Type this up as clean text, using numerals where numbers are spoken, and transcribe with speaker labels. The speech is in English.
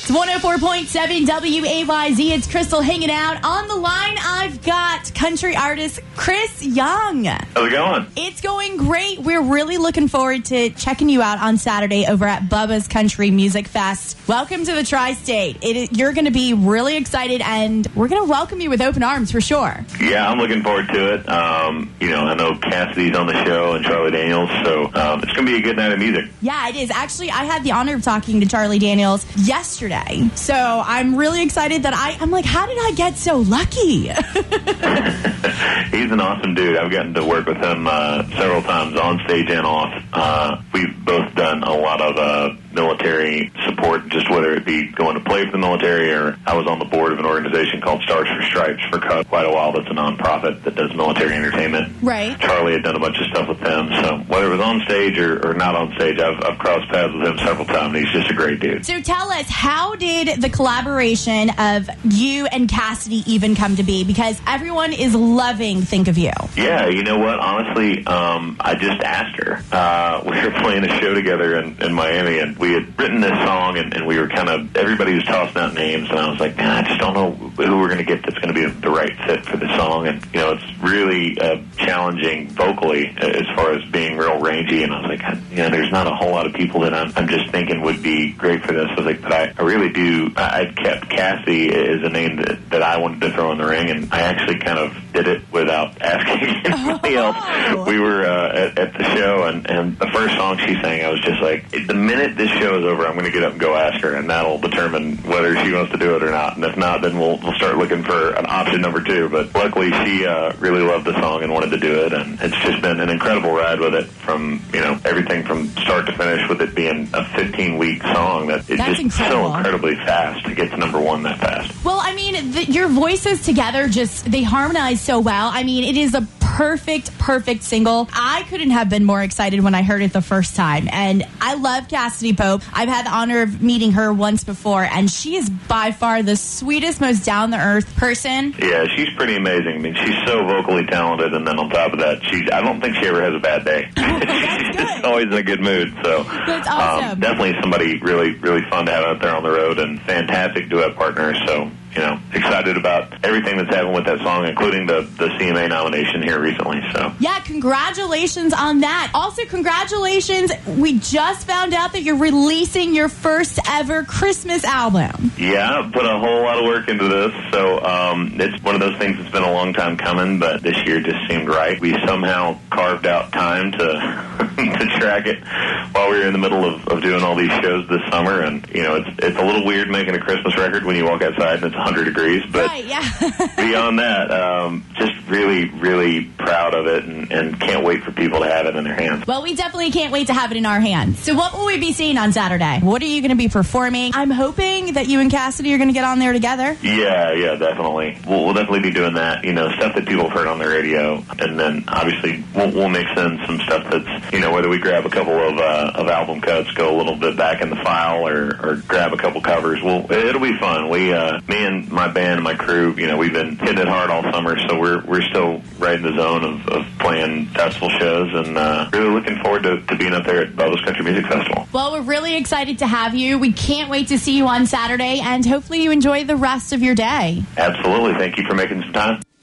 Speaker 1: It's 104.7 WAYZ. It's Crystal hanging out. On the line, I've got country artist Chris Young.
Speaker 2: How's it going?
Speaker 1: It's going great. We're really looking forward to checking you out on Saturday over at Bubba's Country Music Fest. Welcome to the Tri-State. You're going to be really excited, and we're going to welcome you with open arms for sure.
Speaker 2: Yeah, I'm looking forward to it. I know Cassidy's on the show and Charlie Daniels, so it's going to be a good night of music.
Speaker 1: Yeah, it is. Actually, I had the honor of talking to Charlie Daniels yesterday. So I'm really excited that I'm like, how did I get so lucky?
Speaker 2: He's an awesome dude. I've gotten to work with him several times on stage and off. We've both done a lot of military support, just whether it be going to play for the military or I was on the board of an organization called Stars for Stripes for quite a while. That's a nonprofit that does military entertainment.
Speaker 1: Right.
Speaker 2: Charlie had done a bunch of stuff with them. So whether it was on stage or not on stage, I've crossed paths with him several times. He's just a great dude.
Speaker 1: So tell us, how did the collaboration of you and Cassidy even come to be? Because everyone is loving Think of You.
Speaker 2: Yeah, you know what? Honestly, I just asked her. We were playing a show together in Miami, and we had written this song, and we were everybody was tossing out names, and I was like, I just don't know who we're going to get that's going to be the right fit for the song. And, it's really challenging vocally as far as being real rangy, and I was like, there's not a whole lot of people that I'm just thinking would be great for this. I was like, but I really do. I kept Cassie as a name that I wanted to throw in the ring, and I actually kind of did it without asking anybody else. We were at the show, and the first song she sang, I was just like, the minute this show is over, I'm going to get up and go ask her, and that'll determine whether she wants to do it or not. And if not, then we'll start looking for an option number 2. But luckily, she really loved the song and wanted to do it, and it's just been an incredible ride with it from, everything from start to finish, with it being a 15-week song that's just
Speaker 1: incredible.
Speaker 2: So incredibly fast to get to number 1 that fast.
Speaker 1: Well, I mean, your voices together they harmonize so well. I mean, it is a perfect single. I couldn't have been more excited when I heard it the first time. And I love Cassidy Pope. I've had the honor of meeting her once before, and she is by far the sweetest, most down-to-earth person.
Speaker 2: Yeah, she's pretty amazing. I mean, she's so vocally talented, and then on top of that, I don't think she ever has a bad day. She's always in a good mood. So
Speaker 1: that's awesome.
Speaker 2: Definitely somebody really, really fun to have out there on the road, and fantastic duet partner. So, excited about everything that's happened with that song, including the CMA nomination here recently. So
Speaker 1: yeah, congratulations on that. Also, congratulations. We just found out that you're releasing your first ever Christmas album.
Speaker 2: Yeah, put a whole lot of work into this. So it's one of those things that's been a long time coming, but this year just seemed right. We somehow carved out time to track it while we were in the middle of doing all these shows this summer. And, it's a little weird making a Christmas record when you walk outside and it's 100 degrees. But
Speaker 1: right, yeah.
Speaker 2: beyond that, just really, really proud of it and can't wait for people to have it in their hands.
Speaker 1: Well, we definitely can't wait to have it in our hands. So what will we be seeing on Saturday? What are you going to be performing? I'm hoping that you and Cassidy are going to get on there together.
Speaker 2: Yeah, definitely. We'll definitely be doing that, stuff that people have heard on the radio. And then, obviously, we'll mix in some stuff that's, whether we grab a couple of album cuts, go a little bit back in the file, or grab a couple covers. It'll be fun. Me and my band and my crew, we've been hitting it hard all summer, so we're still right in the zone of playing festival shows, and really looking forward to being up there at Bubba's Country Music Festival.
Speaker 1: Well, we're really excited to have you. We can't wait to see you on Saturday, and hopefully you enjoy the rest of your day.
Speaker 2: Absolutely. Thank you for making some time.